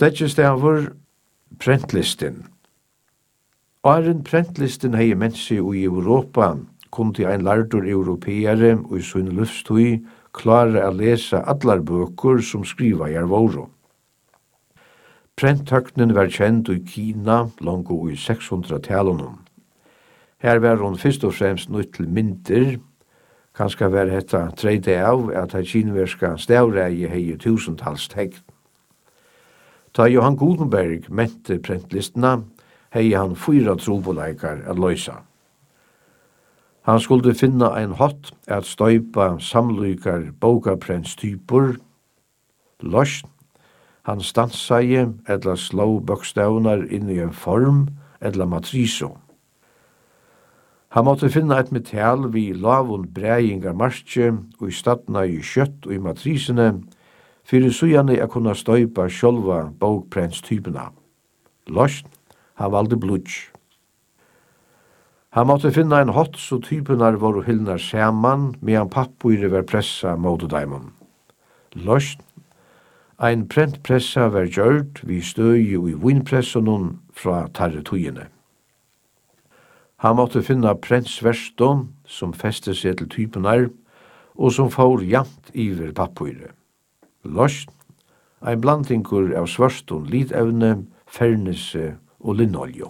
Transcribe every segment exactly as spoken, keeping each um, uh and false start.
Steggestavur, prentlisten. Åren prentlisten hei mensi i Europa, kunde ein lardur europeere og i sunn luftstui klare a lesa allar bøkur som skriva i våro. Prenthøgnen var kjent i Kina longo i seks hundre-talunum. Her var hon fyrst og fremst nødt til mynter, kanskje var hetta treide av at det kinverska stavreie hei tusentals tegn. Ta Johan Gutenberg mente prentlistena, hei han fyra troboleikar at løysa. Han skulle finna ein hot at støypa samlykar bókaprentstypur, løst. Han stansaie eller slå bokstavnar inn i en form eller matriso. Han måtte finna et metall vi lavun breiingar marsje og i stadna i kjøtt og i matrisene, fyrir sujane a kunna støypa sjolva bókprentstypuna. Løst, han valde blodj. Han måtte finna en hot så typunar var hyllnar saman medan pappuire var pressa mot daimon. Løst, ein prentpressa var gjørt vi støy og i vinpressonon fra tarre tujene. Han måtte finna prentsversto som feste seg til typunar og som får jamt iver pappuire. Løst, ein blandingur av svarston lidevne, fernese og linoljo.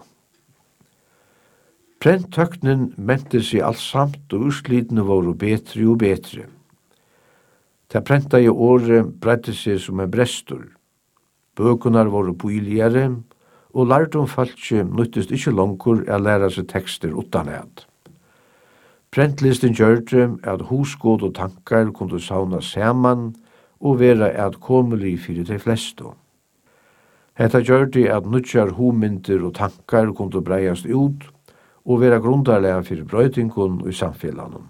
Prenthøgnen mente seg alt samt og urslidene voru betre og betre. Ta prenta i året breidde seg som en brestur. Bøkunar voru bøyligere, og lærtum falskje nyttest ikkje langkur a læra seg tekster utanæt. Prentlisten gjørte at husgåd og tankar kunde sauna saman og vera at komeli fyrir de flestu. Hetta gjørte at nutjar humyndir og tankar kunde breiast ut og vera grundarlega fyrir brøytingun i samfellanum.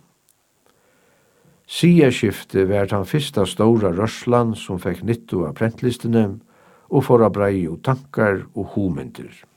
Siaskifte var den fyrsta stóra rørslan som fekk nyttu av prentlistene og for å breie ut tankar og humyndir.